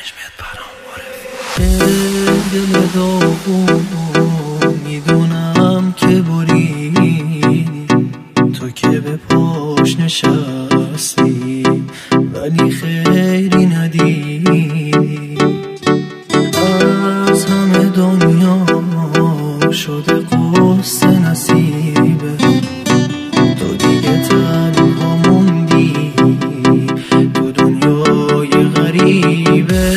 دل داغون میدونم که بریدی، تو که به پاش نشستی ولی خیری ندیدی. از همه دنیا شده قصه نصیبه، تو دیگه تنها موندی تو دنیای غریبه.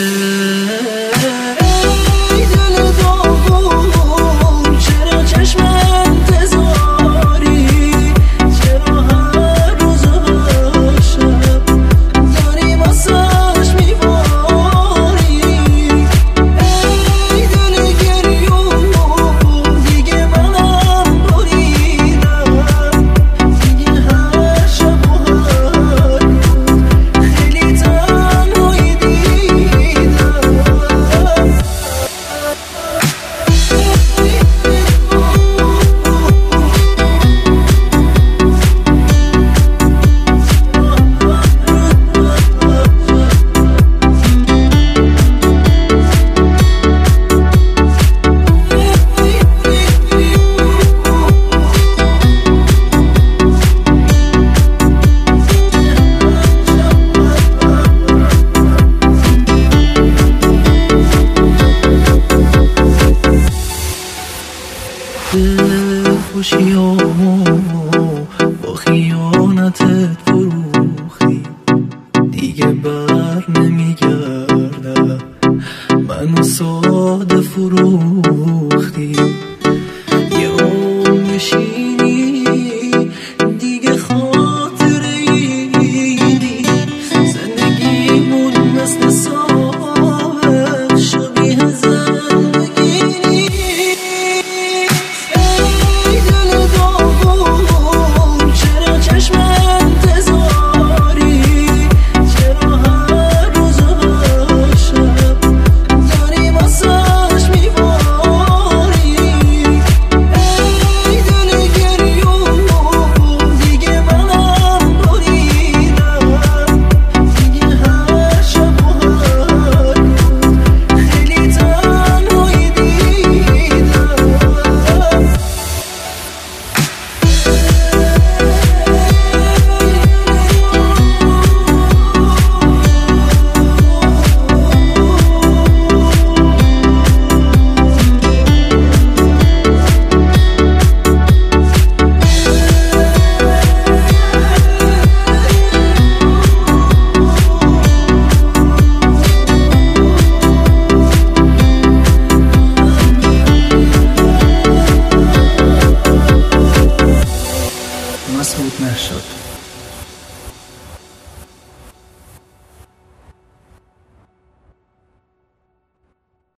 خوشیامو با خیانتت فروختی، دیگه بر نمیگردم منو ساده فروختی. یه عمر میشینی دیگه خاطره ایدی، زندگیمون مثل سابق شبیه زندگی. مسعود نشد.